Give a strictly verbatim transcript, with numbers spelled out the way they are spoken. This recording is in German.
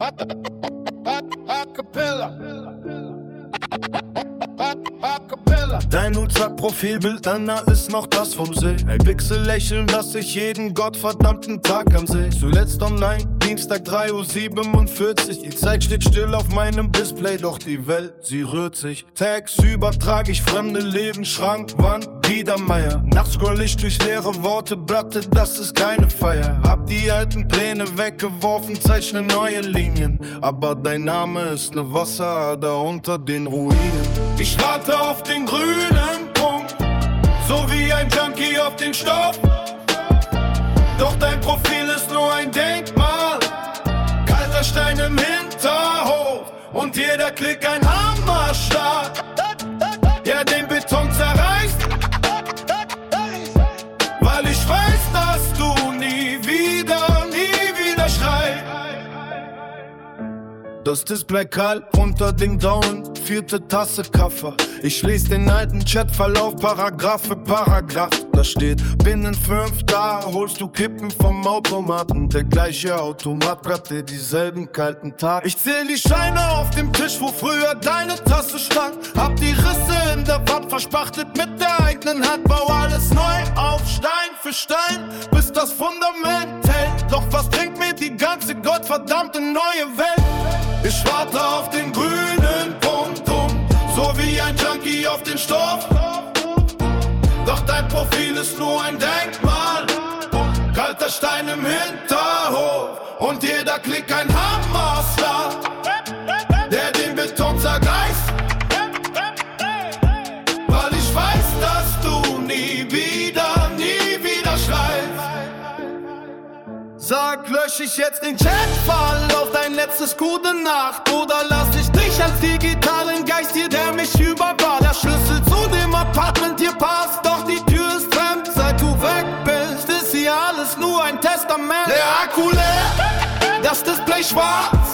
Dein WhatsApp-Profilbild, Anna ist noch das vom See. Ein Pixel-Lächeln, das ich jeden gottverdammten Tag anseh. Zuletzt online, Dienstag drei Uhr siebenundvierzig. Die Zeit steht still auf meinem Display, doch die Welt, sie rührt sich. Tags übertrag ich fremde Leben, Schrank, Wand, Biedermeier. Nachts scroll ich durch leere Worte, Blatte, das ist keine Feier. Hab die alten Pläne weggeworfen, zeichne neue Linien. Aber dein Name ist ne Wasserader unter den Ruinen. Ich warte auf den grünen Punkt, so wie ein Junkie auf den Stoff. Doch dein Profil ist nur ein Denkmal, kalter Stein im Hinterhof und jeder Klick ein Hammerschlag, der den Beton zerreißt. Weil ich weiß, dass du nie wieder, nie wieder schreist. Das Display kalt unter den Daumen, vierte Tasse Kaffee. Ich lese den alten Chatverlauf Paragraph für Paragraph. Da steht, binnen fünf da holst du Kippen vom Automaten. Der gleiche Automat brachte dieselben kalten Tage. Ich zähl die Scheine auf dem Tisch, wo früher deine Tasse stand. Hab die Risse in der Wand verspachtelt mit der eigenen Hand. Bau alles neu auf Stein für Stein, bis das Fundament hält. Doch was bringt mir die ganze gottverdammte neue Welt? Ich warte auf den grünen Punkt um, so wie ein Junkie auf den Stoff. Doch dein Profil ist nur ein Denkmal, kalter Stein im Hinterhof und jeder Klick ein Hammerschlag, der den Beton zerreißt. Weil ich weiß, dass du nie wieder, nie wieder schreist. Sag, lösch ich jetzt den Chatverlauf, dein letztes Gute Nacht, oder lass ich dich als digitalen Geist hier, der mich überwacht. Der Schlüssel zu dem Apartment hier passt, doch die Tür ist fremd. Seit du weg bist, ist hier alles nur ein Testament. Der Akku leer, das Display schwarz,